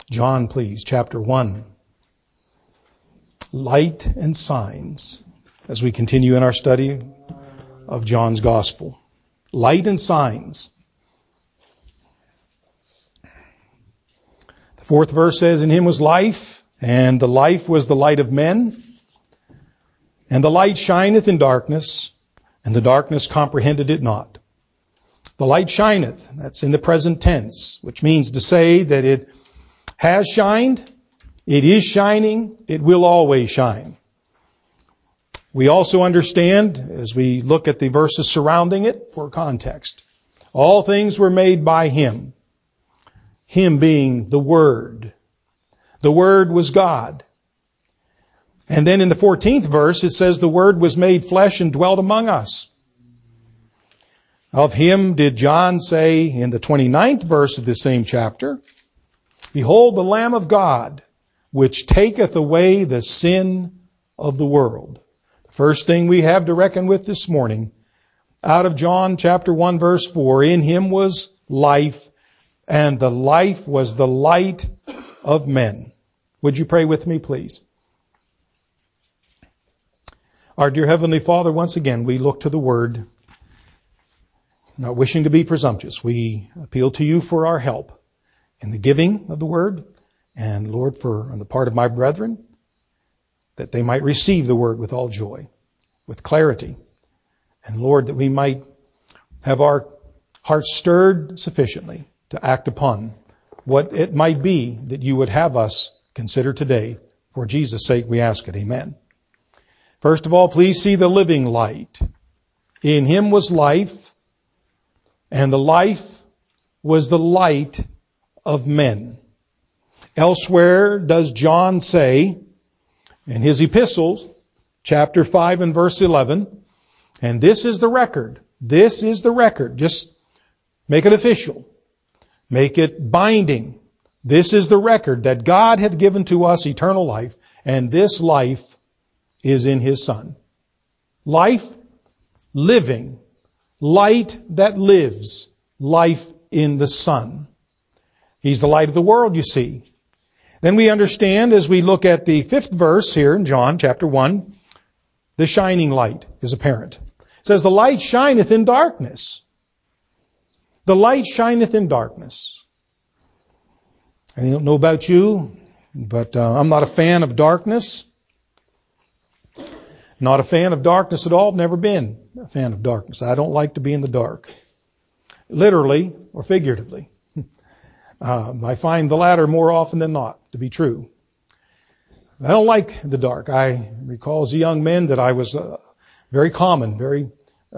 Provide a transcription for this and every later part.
John, please, chapter 1. Light and signs, as we continue in our study of John's Gospel. Light and signs. The 4th verse says, "In him was life, and the life was the light of men. And the light shineth in darkness, and the darkness comprehended it not." The light shineth, that's in the present tense, which means to say that it has shined, it is shining, it will always shine. We also understand, as we look at the verses surrounding it for context, all things were made by Him. Him being the Word. The Word was God. And then in the 14th verse it says the Word was made flesh and dwelt among us. Of Him did John say in the 29th verse of this same chapter, "Behold the Lamb of God, which taketh away the sin of the world." The first thing we have to reckon with this morning, out of John chapter 1 verse 4, "In Him was life, and the life was the light of men." Would you pray with me, please? Our dear Heavenly Father, once again, we look to the Word, not wishing to be presumptuous. We appeal to you for our help in the giving of the Word, and Lord, for on the part of my brethren, that they might receive the Word with all joy, with clarity. And Lord, that we might have our hearts stirred sufficiently to act upon what it might be that you would have us consider today. For Jesus' sake we ask it. Amen. First of all, please see the living light. In Him was life, and the life was the light of men. Elsewhere does John say in his epistles, chapter 5 and verse 11, and this is the record. This is the record. Just make it official. Make it binding. This is the record that God hath given to us eternal life, and this life is in His Son. Life, living, light that lives, life in the Son. He's the light of the world, you see. Then we understand as we look at the 5th verse here in John chapter 1, the shining light is apparent. It says, "The light shineth in darkness." The light shineth in darkness. I don't know about you, but I'm not a fan of darkness. Not a fan of darkness at all. Never been a fan of darkness. I don't like to be in the dark. Literally or figuratively. I find the latter more often than not to be true. I don't like the dark. I recall as a young man that I was very common, very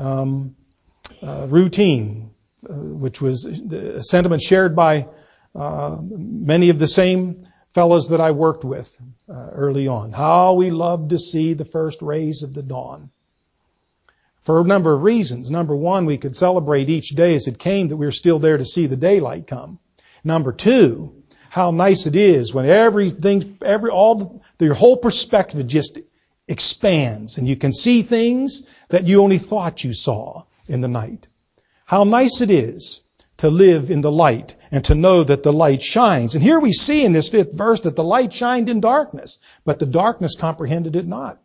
routine, which was a sentiment shared by many of the same fellows that I worked with early on. How we loved to see the first rays of the dawn. For a number of reasons. Number one, we could celebrate each day as it came that we were still there to see the daylight come. Number two, how nice it is when your whole perspective just expands and you can see things that you only thought you saw in the night. How nice it is to live in the light and to know that the light shines. And here we see in this 5th verse that the light shined in darkness, but the darkness comprehended it not.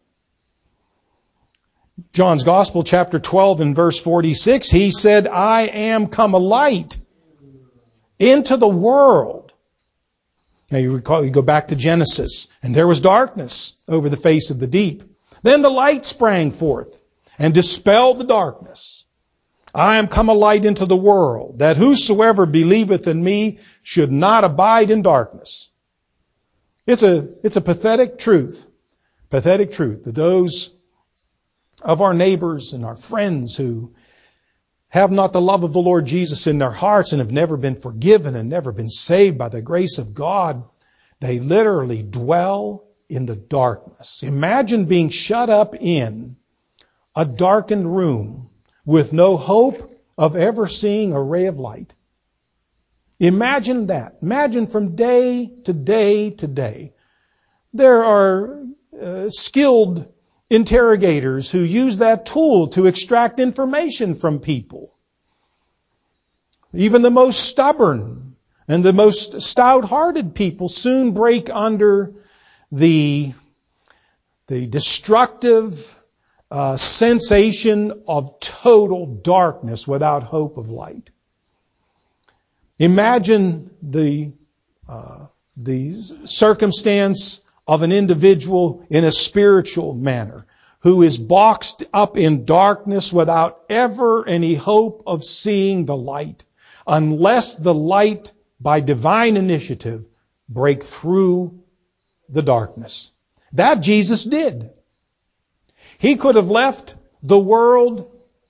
John's Gospel, chapter 12 and verse 46, He said, "I am come a light into the world." Now you recall, you go back to Genesis, and there was darkness over the face of the deep. Then the light sprang forth and dispelled the darkness. "I am come a light into the world, that whosoever believeth in me should not abide in darkness." It's a pathetic truth that those of our neighbors and our friends who have not the love of the Lord Jesus in their hearts and have never been forgiven and never been saved by the grace of God, they literally dwell in the darkness. Imagine being shut up in a darkened room with no hope of ever seeing a ray of light. Imagine that. Imagine from day to day to day. There are skilled interrogators who use that tool to extract information from people. Even the most stubborn And the most stout-hearted people soon break under the destructive sensation of total darkness without hope of light. Imagine the circumstance of an individual in a spiritual manner who is boxed up in darkness without ever any hope of seeing the light, unless the light, by divine initiative, break through the darkness. That Jesus did. He could have left the world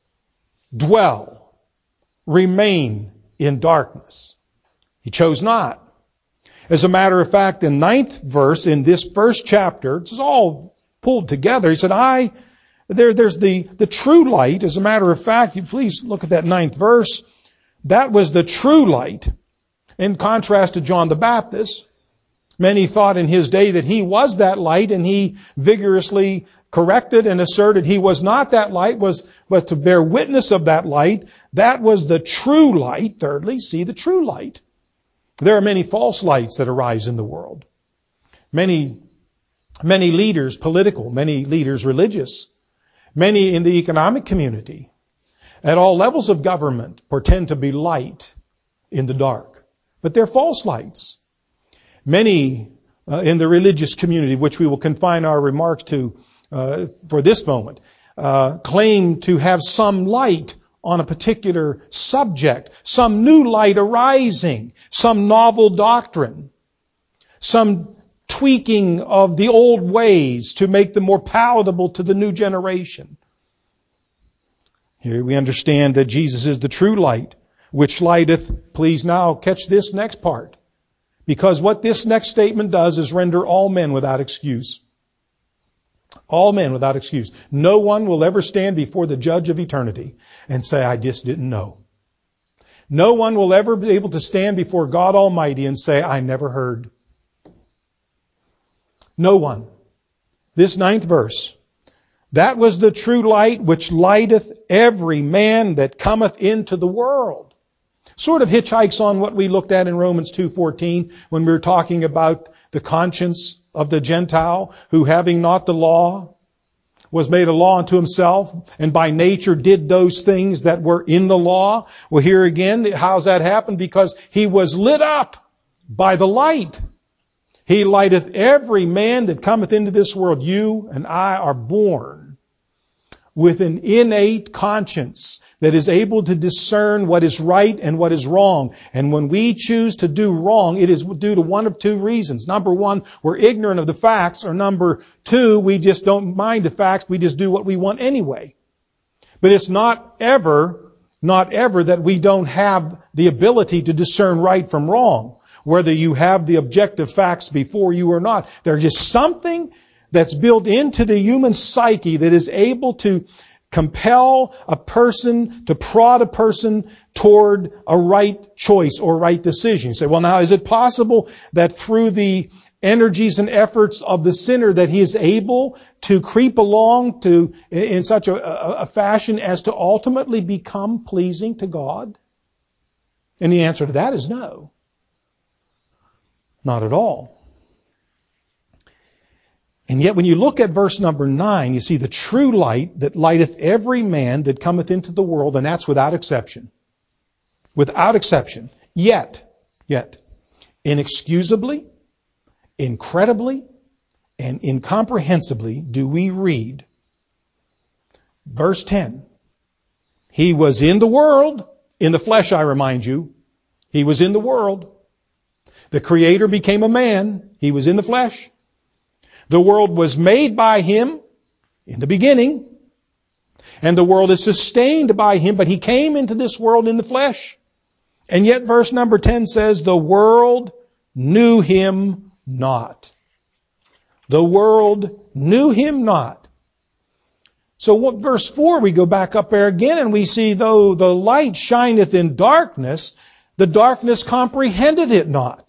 dwell, remain in darkness. He chose not. As a matter of fact, the 9th verse in this first chapter, it's all pulled together. He said, there's the true light. As a matter of fact, you please look at that 9th verse. That was the true light. In contrast to John the Baptist, many thought in his day that he was that light, and he vigorously corrected and asserted he was not that light, was to bear witness of that light. That was the true light. Thirdly, see the true light. There are many false lights that arise in the world. Many leaders political, many leaders religious, many in the economic community, at all levels of government, pretend to be light in the dark. But they're false lights. Many in the religious community, which we will confine our remarks to for this moment, claim to have some light on a particular subject, some new light arising, some novel doctrine, some tweaking of the old ways to make them more palatable to the new generation. Here we understand that Jesus is the true light, which lighteth, please now catch this next part, because what this next statement does is render all men without excuse. All men without excuse. No one will ever stand before the judge of eternity and say, I just didn't know. No one will ever be able to stand before God Almighty and say, I never heard. No one. This 9th verse. That was the true light which lighteth every man that cometh into the world. Sort of hitchhikes on what we looked at in Romans 2:14 when we were talking about the conscience of the Gentile who, having not the law, was made a law unto himself, and by nature did those things that were in the law. Well, here again, how's that happen? Because he was lit up by the light. He lighteth every man that cometh into this world. You and I are born with an innate conscience that is able to discern what is right and what is wrong. And when we choose to do wrong, it is due to one of two reasons. Number one, we're ignorant of the facts, or number two, we just don't mind the facts, we just do what we want anyway. But it's not ever that we don't have the ability to discern right from wrong, whether you have the objective facts before you or not. There's just something that's built into the human psyche that is able to compel a person, to prod a person toward a right choice or right decision. You say, well, now, is it possible that through the energies and efforts of the sinner that he is able to creep along in such a fashion as to ultimately become pleasing to God? And the answer to that is no. Not at all. And yet when you look at verse number 9, you see the true light that lighteth every man that cometh into the world, and that's without exception. Without exception. Yet, inexcusably, incredibly, and incomprehensibly do we read. Verse 10. He was in the world, in the flesh, I remind you. He was in the world. The Creator became a man. He was in the flesh. The world was made by Him in the beginning, and the world is sustained by Him, but He came into this world in the flesh. And yet verse number 10 says, the world knew Him not. The world knew Him not. So what, verse 4, we go back up there again and we see, though the light shineth in darkness, the darkness comprehended it not.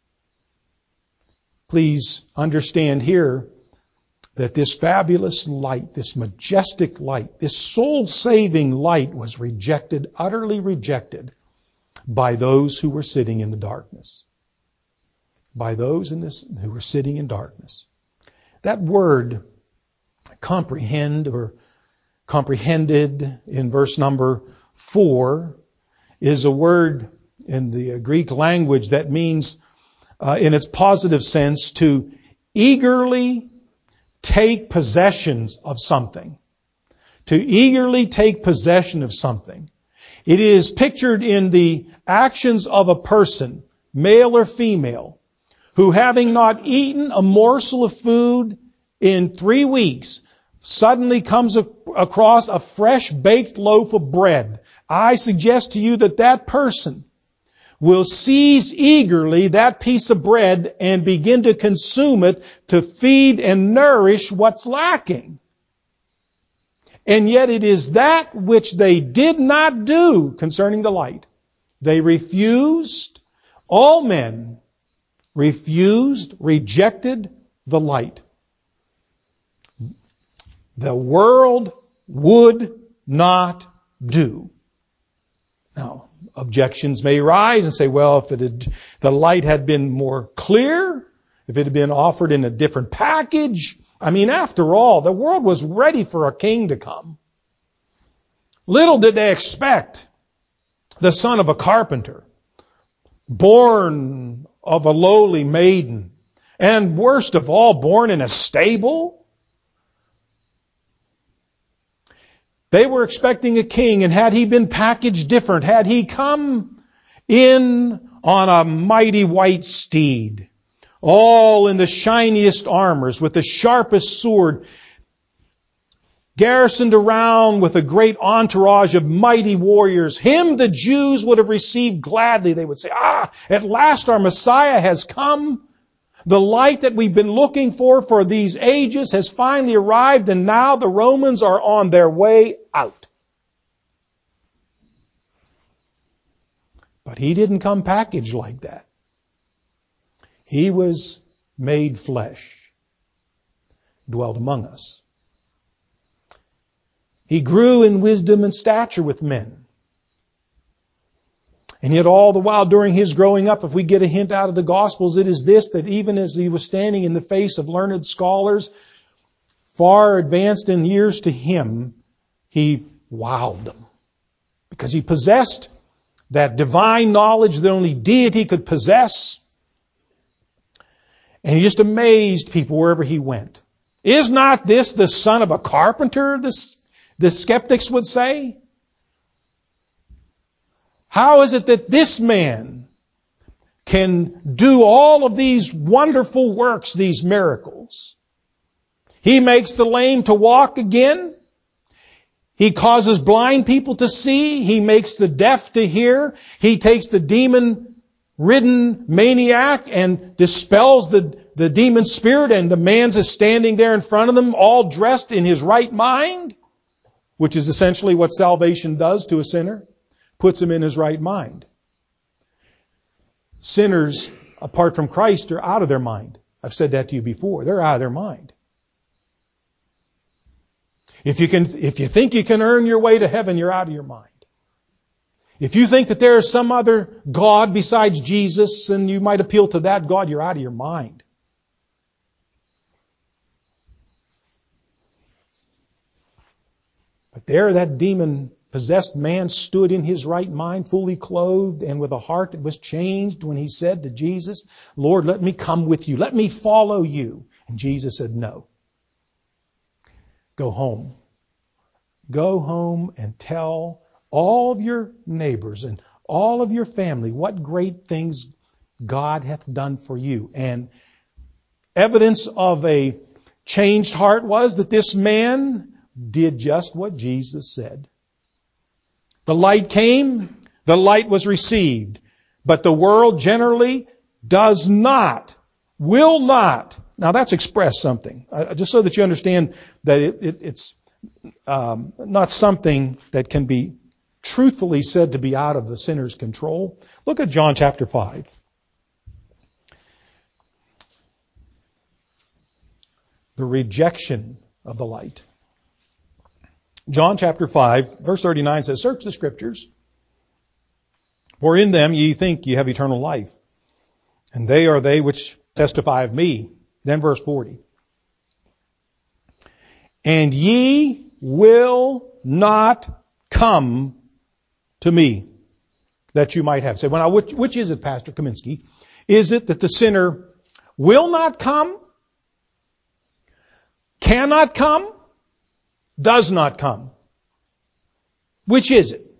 Please understand here that this fabulous light, this majestic light, this soul-saving light was rejected, utterly rejected by those who were sitting in the darkness. By those who were sitting in darkness. That word, comprehend or comprehended in verse number 4, is a word in the Greek language that means, in its positive sense, to eagerly take possession of something. To eagerly take possession of something. It is pictured in the actions of a person, male or female, who having not eaten a morsel of food in 3 weeks, suddenly comes across a fresh baked loaf of bread. I suggest to you that that person will seize eagerly that piece of bread and begin to consume it to feed and nourish what's lacking. And yet it is that which they did not do concerning the light. They refused, all men refused, rejected the light. The world would not do. Now, objections may rise and say, well, if the light had been more clear, if it had been offered in a different package. I mean, after all, the world was ready for a king to come. Little did they expect the son of a carpenter, born of a lowly maiden, and worst of all, born in a stable. They were expecting a king, and had he been packaged different, had he come in on a mighty white steed, all in the shiniest armors, with the sharpest sword, garrisoned around with a great entourage of mighty warriors, him the Jews would have received gladly. They would say, at last our Messiah has come. The light that we've been looking for these ages has finally arrived, and now the Romans are on their way out. But he didn't come packaged like that. He was made flesh, dwelt among us. He grew in wisdom and stature with men. And yet all the while during his growing up, if we get a hint out of the Gospels, it is this, that even as he was standing in the face of learned scholars, far advanced in years to him, he wowed them. Because he possessed that divine knowledge that only deity could possess. And he just amazed people wherever he went. Is not this the son of a carpenter, the skeptics would say? How is it that this man can do all of these wonderful works, these miracles? He makes the lame to walk again. He causes blind people to see. He makes the deaf to hear. He takes the demon-ridden maniac and dispels the demon spirit, and the man's is standing there in front of them, all dressed in his right mind, which is essentially what salvation does to a sinner. Puts him in his right mind. Sinners, apart from Christ, are out of their mind. I've said that to you before. They're out of their mind. If you think you can earn your way to heaven, you're out of your mind. If you think that there is some other God besides Jesus and you might appeal to that God, you're out of your mind. But there that demon-possessed man stood in his right mind, fully clothed and with a heart that was changed when he said to Jesus, Lord, let me come with you. Let me follow you. And Jesus said, no. Go home. Go home and tell all of your neighbors and all of your family what great things God hath done for you. And evidence of a changed heart was that this man did just what Jesus said. The light came, the light was received, but the world generally does not, will not. Now that's expressed something, just so that you understand that it's not something that can be truthfully said to be out of the sinner's control. Look at John chapter 5. The rejection of the light. John chapter 5, verse 39 says, search the scriptures, For in them ye think ye have eternal life, and they are they which testify of me. Then verse 40. And ye will not come to me, that you might have. Say, well, now, which is it, Pastor Kaminsky? Is it that the sinner will not come, cannot come, does not come? Which is it?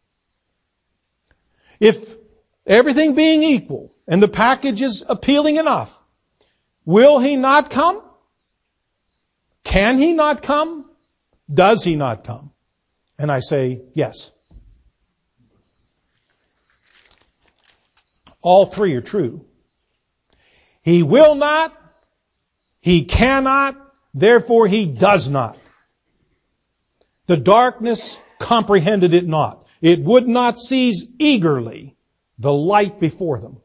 If everything being equal and the package is appealing enough, will he not come? Can he not come? Does he not come? And I say, yes. All three are true. He will not, he cannot, therefore he does not. The darkness comprehended it not. It would not seize eagerly the light before them.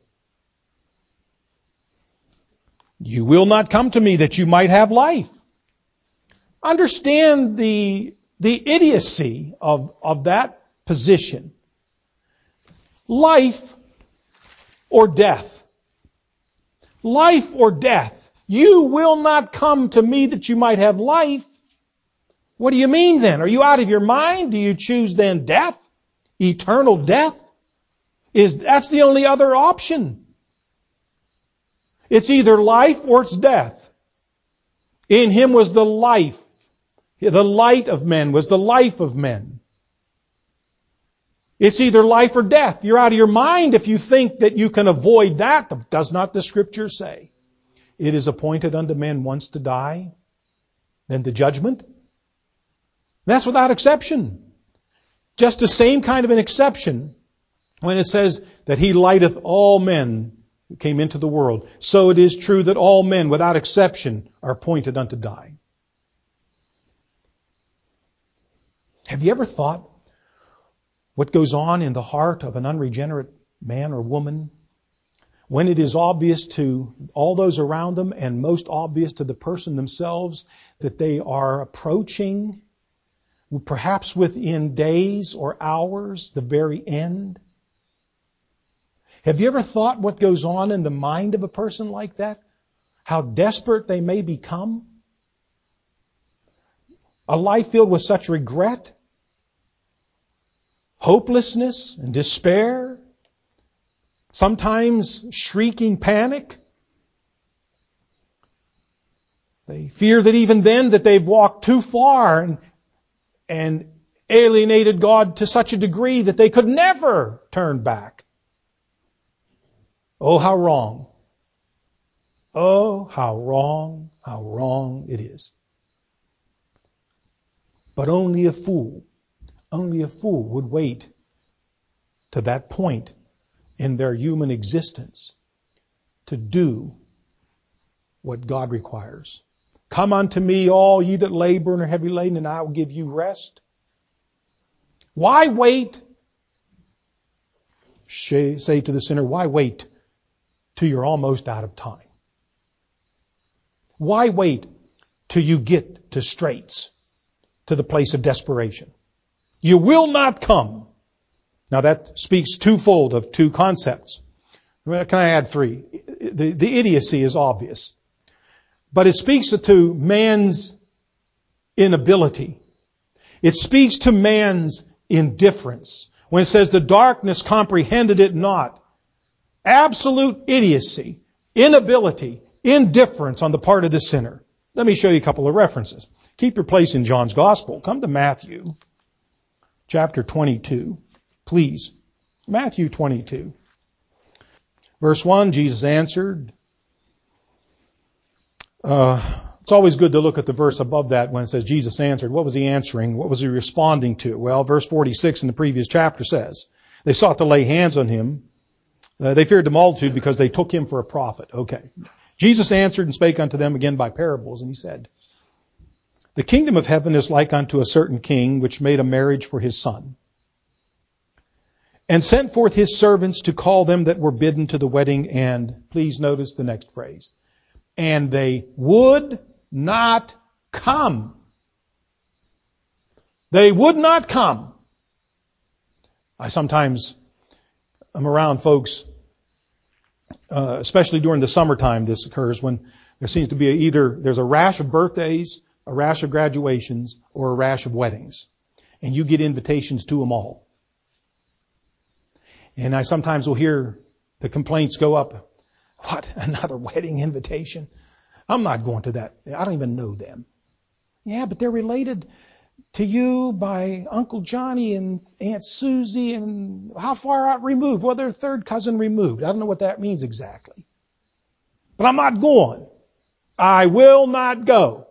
You will not come to me that you might have life. Understand the idiocy of that position. Life or death. Life or death. You will not come to me that you might have life. What do you mean then? Are you out of your mind? Do you choose then death? Eternal death? That's the only other option. It's either life or it's death. In him was the life. The light of men was the life of men. It's either life or death. You're out of your mind if you think that you can avoid that. Does not the Scripture say? It is appointed unto men once to die, then the judgment. That's without exception. Just the same kind of an exception when it says that he lighteth all men who came into the world. So it is true that all men without exception are appointed unto die. Have you ever thought what goes on in the heart of an unregenerate man or woman when it is obvious to all those around them and most obvious to the person themselves that they are approaching, perhaps within days or hours, the very end? Have you ever thought what goes on in the mind of a person like that? How desperate they may become? A life filled with such regret, hopelessness and despair, sometimes shrieking panic. They fear that even then that they've walked too far and alienated God to such a degree that they could never turn back. Oh, how wrong. Oh, how wrong it is. But only a fool would wait to that point in their human existence to do what God requires. Come unto me, all ye that labor and are heavy laden, and I will give you rest. Why wait? Say to the sinner, why wait till you're almost out of time? Why wait till you get to straits, to the place of desperation? You will not come. Now that speaks twofold of two concepts. Can I add three? The idiocy is obvious. But it speaks to man's inability. It speaks to man's indifference. When it says the darkness comprehended it not. Absolute idiocy, inability, indifference on the part of the sinner. Let me show you a couple of references. Keep your place in John's Gospel. Come to Matthew chapter 22, please. Matthew 22. Verse 1, Jesus answered. It's always good to look at the verse above that when it says Jesus answered. What was he answering? What was he responding to? Well, verse 46 in the previous chapter says, they sought to lay hands on him. They feared the multitude because they took him for a prophet. Okay. Jesus answered and spake unto them again by parables, and he said, the kingdom of heaven is like unto a certain king which made a marriage for his son, and sent forth his servants to call them that were bidden to the wedding, and please notice the next phrase, and they would not come. They would not come. I sometimes I'm around folks, especially during the summertime this occurs, when there seems to be either there's a rash of birthdays, a rash of graduations, or a rash of weddings. And you get invitations to them all. And I sometimes will hear the complaints go up. What? Another wedding invitation? I'm not going to that. I don't even know them. Yeah, but they're related to you by Uncle Johnny and Aunt Susie, and how far out removed? Well, they're third cousin removed. I don't know what that means exactly. But I'm not going. I will not go.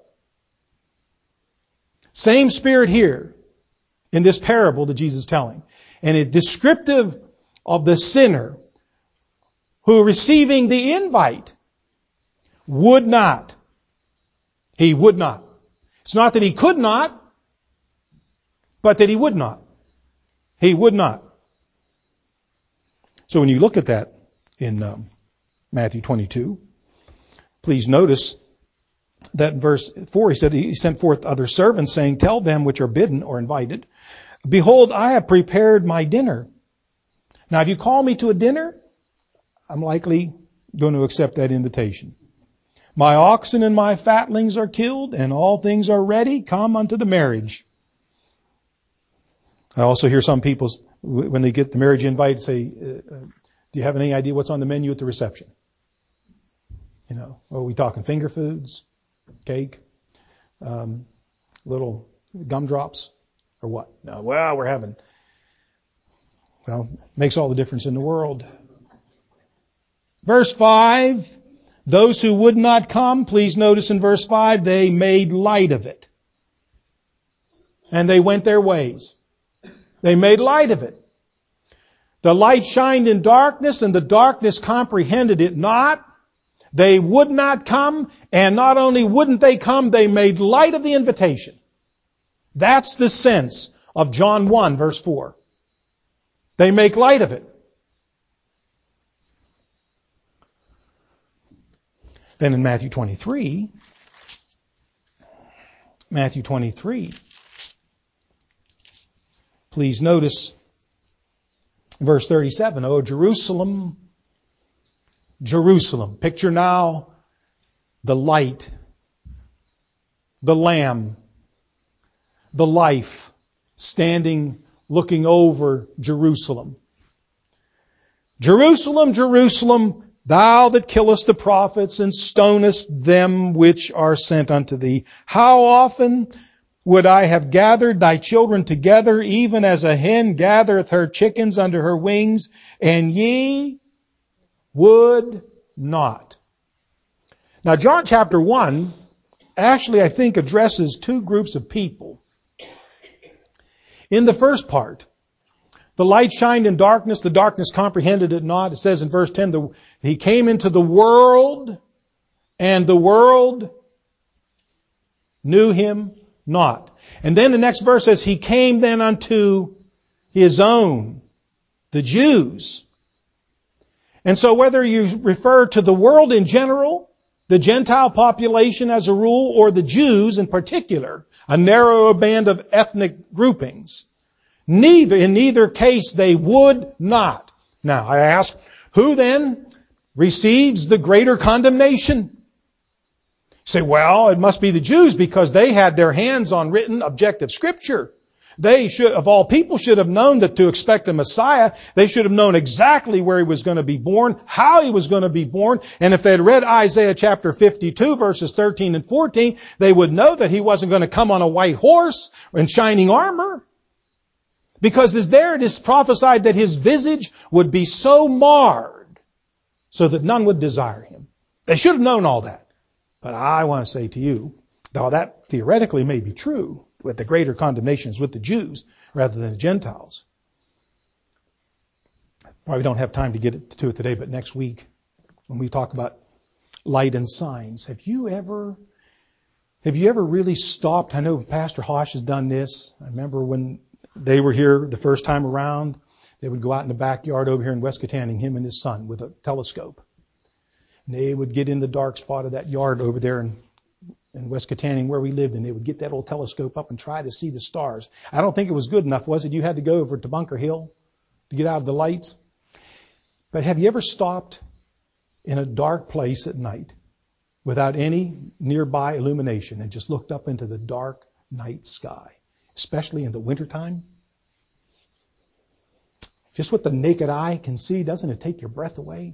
Same spirit here in this parable that Jesus is telling. And it's descriptive of the sinner who, receiving the invite, would not. He would not. It's not that he could not, but that he would not. He would not. So when you look at that in Matthew 22, please notice that in verse 4 he said, he sent forth other servants, saying, tell them which are bidden or invited, behold, I have prepared my dinner. Now if you call me to a dinner, I'm likely going to accept that invitation. My oxen and my fatlings are killed, and all things are ready. Come unto the marriage. I also hear some people, when they get the marriage invite, say, do you have any idea what's on the menu at the reception? You know, are we talking finger foods, cake, little gumdrops, or what? No, well, we're having, makes all the difference in the world. Verse 5, those who would not come, please notice in verse 5, they made light of it. And they went their ways. They made light of it. The light shined in darkness, and the darkness comprehended it not. They would not come, and not only wouldn't they come, they made light of the invitation. That's the sense of John 1, verse 4. They make light of it. Then in Matthew 23, please notice verse 37. Oh, Jerusalem, Jerusalem. Picture now the light, the Lamb, the life standing, looking over Jerusalem. Jerusalem, Jerusalem, thou that killest the prophets and stonest them which are sent unto thee. How often would I have gathered thy children together, even as a hen gathereth her chickens under her wings, and ye would not. Now, John chapter 1 actually, I think, addresses two groups of people. In the first part, the light shined in darkness, the darkness comprehended it not. It says in verse 10, he came into the world, and the world knew him not. And then the next verse says, he came then unto his own, the Jews. And so whether you refer to the world in general, the Gentile population as a rule, or the Jews in particular, a narrower band of ethnic groupings, in neither case they would not. Now I ask, who then receives the greater condemnation? Say, well, it must be the Jews because they had their hands on written objective scripture. They should, of all people, should have known that to expect a Messiah, they should have known exactly where he was going to be born, how he was going to be born. And if they had read Isaiah chapter 52, verses 13 and 14, they would know that he wasn't going to come on a white horse in shining armor. Because there it is prophesied that his visage would be so marred so that none would desire him. They should have known all that. But I want to say to you, though that theoretically may be true, with the greater condemnation is with the Jews rather than the Gentiles. Probably don't have time to get to it today, but next week when we talk about light and signs, have you ever really stopped? I know Pastor Hosh has done this. I remember when they were here the first time around, they would go out in the backyard over here in Weskataning, him and his son, with a telescope. And they would get in the dark spot of that yard over there in Weskataning where we lived, and they would get that old telescope up and try to see the stars. I don't think it was good enough, was it? You had to go over to Bunker Hill to get out of the lights. But have you ever stopped in a dark place at night without any nearby illumination and just looked up into the dark night sky, especially in the wintertime? Just what the naked eye can see, doesn't it take your breath away?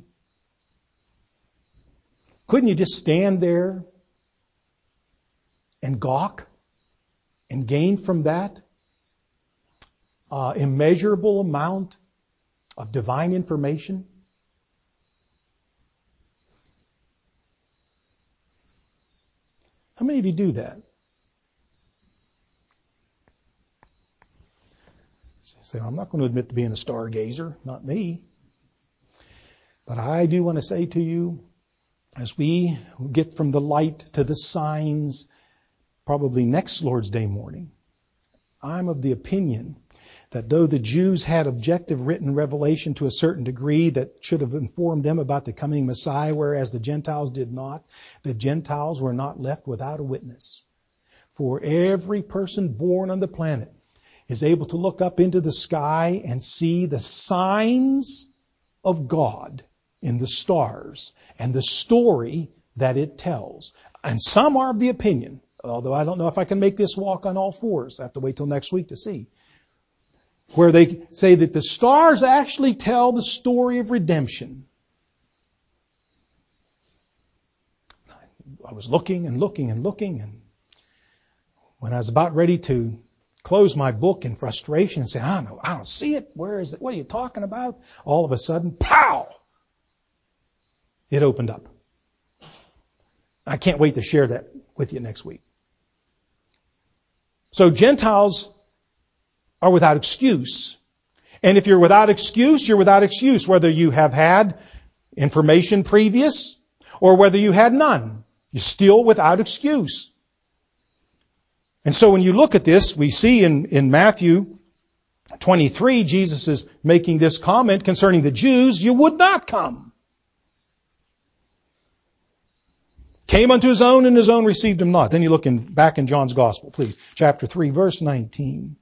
Couldn't you just stand there and gawk and gain from that immeasurable amount of divine information? How many of you do that? Say, I'm not going to admit to being a stargazer, not me. But I do want to say to you, as we get from the light to the signs, probably next Lord's Day morning, I'm of the opinion that though the Jews had objective written revelation to a certain degree that should have informed them about the coming Messiah, whereas the Gentiles did not, the Gentiles were not left without a witness. For every person born on the planet is able to look up into the sky and see the signs of God in the stars and the story that it tells. And some are of the opinion, although I don't know if I can make this walk on all fours. I have to wait till next week to see. Where they say that the stars actually tell the story of redemption. I was looking and looking and looking, and when I was about ready to close my book in frustration and say, I don't see it. Where is it? What are you talking about? All of a sudden, pow! It opened up. I can't wait to share that with you next week. So Gentiles are without excuse. And if you're without excuse, you're without excuse, whether you have had information previous or whether you had none. You're still without excuse. And so when you look at this, we see in Matthew 23, Jesus is making this comment concerning the Jews, you would not come. Came unto his own, and his own received him not. Then you look back in John's Gospel, please. Chapter 3, verse 19.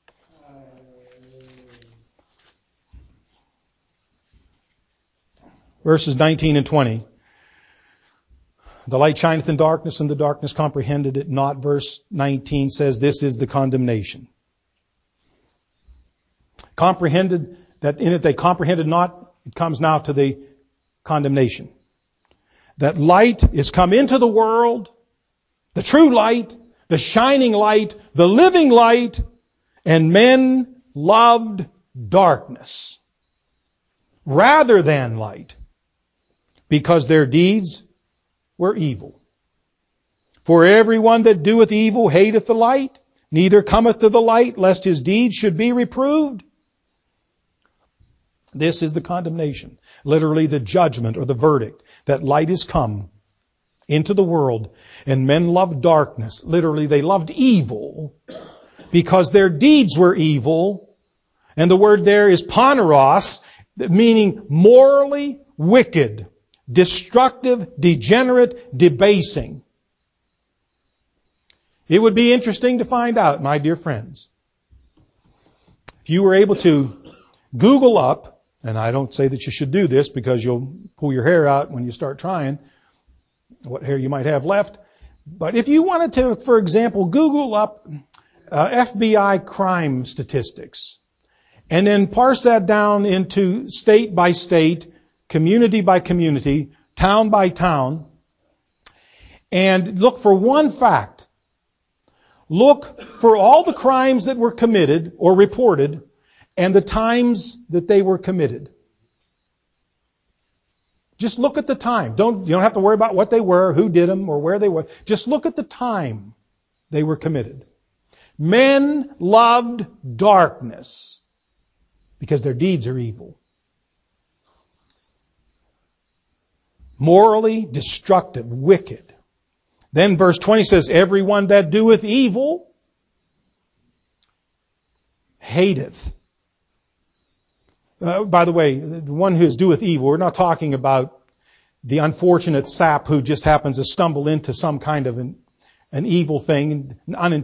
Verses 19 and 20. The light shineth in darkness, and the darkness comprehended it not. Verse 19 says, this is the condemnation. Comprehended, that in it they comprehended not, it comes now to the condemnation. That light is come into the world, the true light, the shining light, the living light, and men loved darkness rather than light, because their deeds were evil. For everyone that doeth evil hateth the light, neither cometh to the light, lest his deeds should be reproved. This is the condemnation, literally the judgment or the verdict, that light is come into the world, and men loved darkness. Literally, they loved evil because their deeds were evil. And the word there is poneros, meaning morally wicked, destructive, degenerate, debasing. It would be interesting to find out, my dear friends, if you were able to Google up, and I don't say that you should do this because you'll pull your hair out when you start trying, what hair you might have left. But if you wanted to, for example, Google up FBI crime statistics and then parse that down into state by state, community by community, town by town, and look for one fact. Look for all the crimes that were committed or reported and the times that they were committed. Just look at the time. You don't have to worry about what they were, who did them, or where they were. Just look at the time they were committed. Men loved darkness because their deeds are evil. Morally destructive, wicked. Then verse 20 says, everyone that doeth evil hateth. By the way, the one who doeth evil, we're not talking about the unfortunate sap who just happens to stumble into some kind of an evil thing,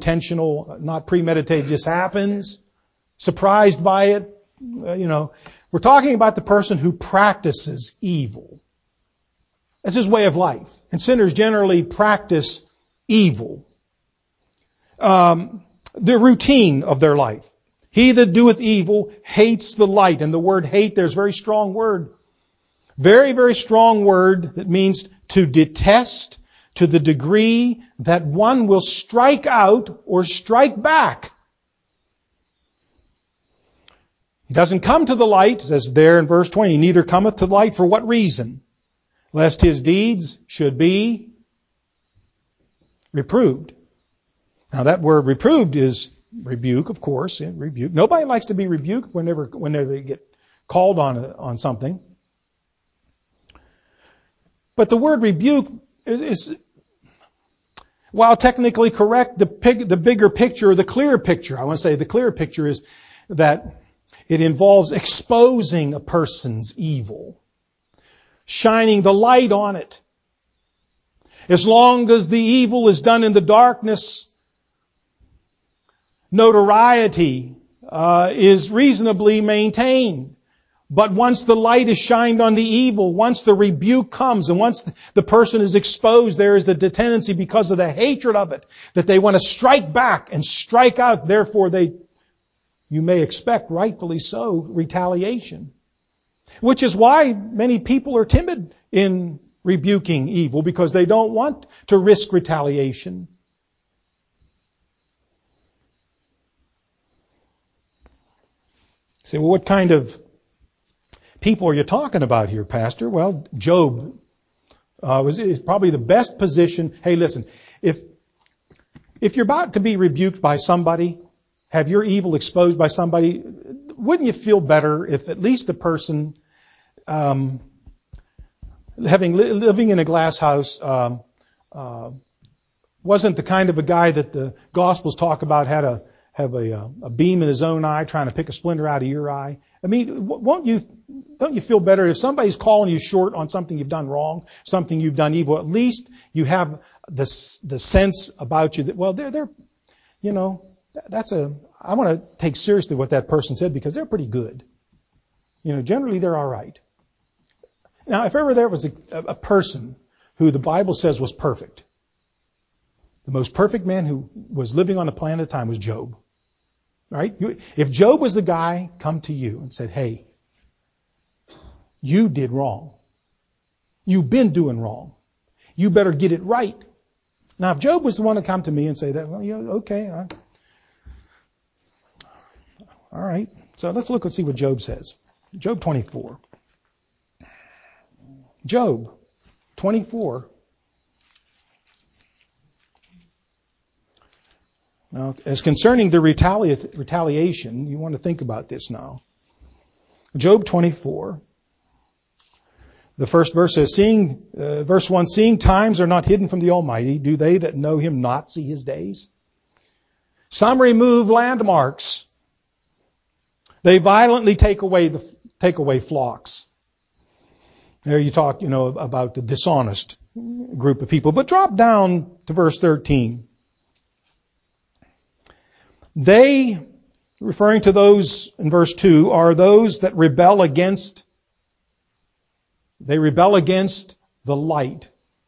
unintentional, not premeditated, just happens, surprised by it. We're We're talking about the person who practices evil. That's his way of life. And sinners generally practice evil. The routine of their life. He that doeth evil hates the light. And the word hate, there's a very strong word. Very, very strong word that means to detest to the degree that one will strike out or strike back. He doesn't come to the light, says there in verse 20, neither cometh to the light for what reason? Lest his deeds should be reproved. Now that word reproved is rebuke, of course. Rebuke. Nobody likes to be rebuked whenever they get called on something. But the word rebuke is, while technically correct, the bigger picture, or the clearer picture, I want to say the clearer picture is that it involves exposing a person's evil, shining the light on it. As long as the evil is done in the darkness, notoriety is reasonably maintained. But once the light is shined on the evil, once the rebuke comes, and once the person is exposed, there is the tendency, because of the hatred of it, that they want to strike back and strike out. Therefore, you may expect, rightfully so, retaliation. Which is why many people are timid in rebuking evil, because they don't want to risk retaliation. Say, well, what kind of people are you talking about here, Pastor? Well, Job is probably the best position. Hey, listen, if you're about to be rebuked by somebody, have your evil exposed by somebody, wouldn't you feel better if at least the person living in a glass house wasn't the kind of a guy that the Gospels talk about have a beam in his own eye trying to pick a splinter out of your eye? I mean, don't you feel better if somebody's calling you short on something you've done wrong, something you've done evil? At least you have the sense about you that, well, they're I want to take seriously what that person said, because they're pretty good. Generally they're all right. Now, if ever there was a person who the Bible says was perfect, the most perfect man who was living on the planet at the time was Job. All right? If Job was the guy come to you and said, hey, you did wrong. You've been doing wrong. You better get it right. Now, if Job was the one to come to me and say that, well, okay. All right. So let's look and see what Job says. Job 24. Job 24. Now, as concerning the retaliation, you want to think about this now. Job 24. The first verse says, verse 1, seeing times are not hidden from the Almighty, do they that know Him not see His days? Some remove landmarks. They violently take away flocks. There you talk, about the dishonest group of people. But drop down to verse 13. They, referring to those in verse 2, are those that rebel against the light.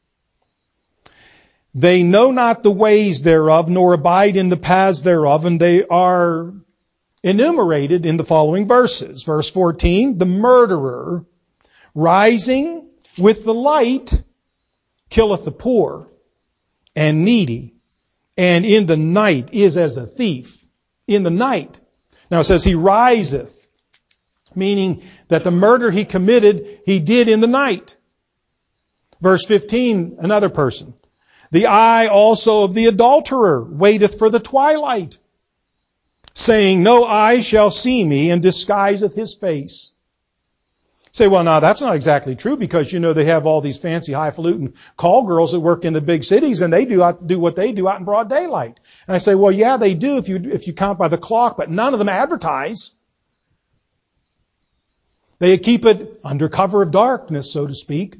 They know not the ways thereof, nor abide in the paths thereof, and they are enumerated in the following verses. Verse 14, the murderer, rising with the light, killeth the poor and needy, and in the night is as a thief. In the night. Now it says he riseth, meaning that the murder he committed, he did in the night. Verse 15, another person. The eye also of the adulterer waiteth for the twilight, saying, no eye shall see me, and disguiseth his face. Say, well, now that's not exactly true, because they have all these fancy highfalutin call girls that work in the big cities, and they do what they do out in broad daylight. And I say, well, yeah, they do if you count by the clock, but none of them advertise. They keep it under cover of darkness, so to speak.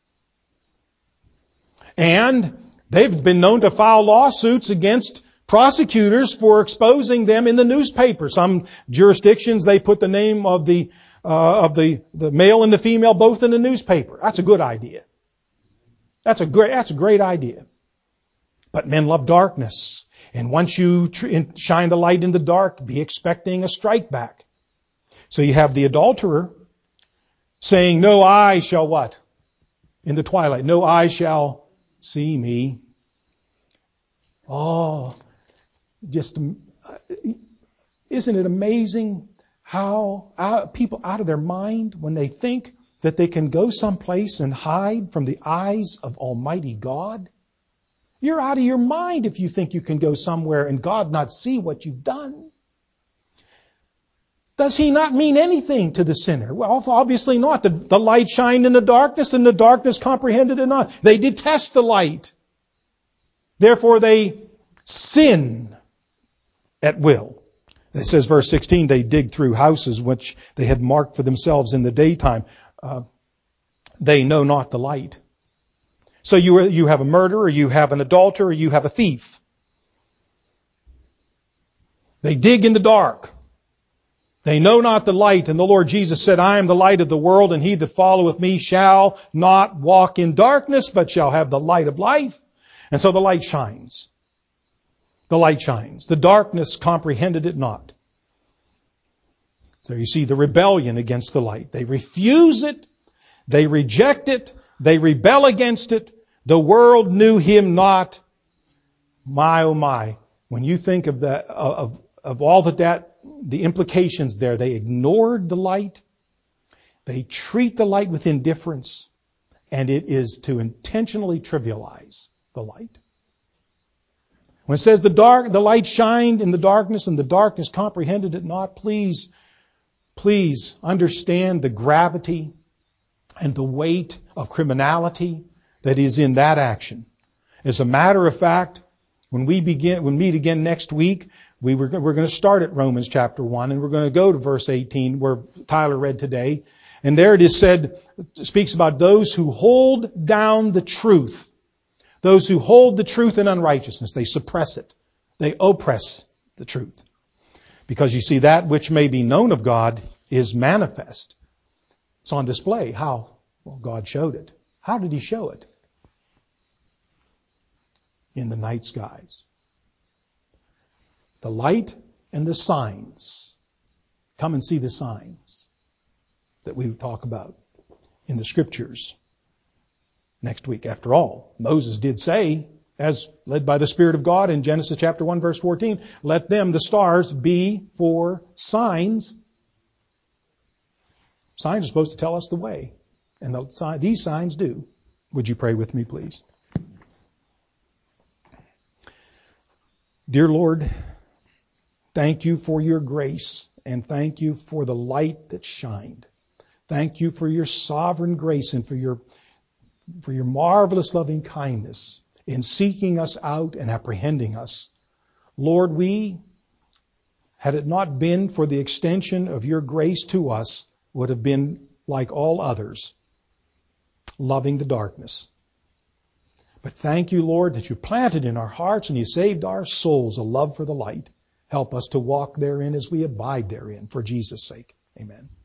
And they've been known to file lawsuits against prosecutors for exposing them in the newspaper. Some jurisdictions, they put the name of the of the male and the female both in the newspaper. That's a good idea. That's a great idea. But men love darkness. And once you shine the light in the dark, be expecting a strike back. So you have the adulterer saying, no eye shall what? In the twilight, no eye shall see me. Oh, just, isn't it amazing how people out of their mind when they think that they can go someplace and hide from the eyes of Almighty God? You're out of your mind if you think you can go somewhere and God not see what you've done. Does He not mean anything to the sinner? Well, obviously not. The light shined in the darkness, and the darkness comprehended it not. They detest the light. Therefore they sin at will. It says, verse 16, they dig through houses which they had marked for themselves in the daytime. They know not the light. So you have a murderer, you have an adulterer, you have a thief. They dig in the dark. They know not the light. And the Lord Jesus said, I am the light of the world, and he that followeth me shall not walk in darkness, but shall have the light of life. And so the light shines. The light shines. The darkness comprehended it not. So you see the rebellion against the light. They refuse it. They reject it. They rebel against it. The world knew him not. My, oh my. When you think of that, of all that, the implications there, they ignored the light. They treat the light with indifference. And it is to intentionally trivialize the light. When it says the light shined in the darkness and the darkness comprehended it not, please understand the gravity and the weight of criminality that is in that action. As a matter of fact, when we meet again next week, we're going to start at Romans chapter 1, and we're going to go to verse 18 where Tyler read today. And there it is said, it speaks about those who hold down the truth. Those who hold the truth in unrighteousness. They suppress it. They oppress the truth. Because you see, that which may be known of God is manifest. It's on display. How? Well, God showed it. How did He show it? In the night skies. The light and the signs. Come and see the signs that we talk about in the Scriptures next week. After all, Moses did say, as led by the Spirit of God in Genesis chapter 1 verse 14, let them, the stars, be for signs. Signs are supposed to tell us the way. And these signs do. Would you pray with me, please? Dear Lord, thank you for your grace, and thank you for the light that shined. Thank you for your sovereign grace and for your marvelous loving kindness in seeking us out and apprehending us. Lord, had it not been for the extension of your grace to us, would have been like all others, loving the darkness. But thank you, Lord, that you planted in our hearts and you saved our souls a love for the light. Help us to walk therein as we abide therein, for Jesus' sake. Amen.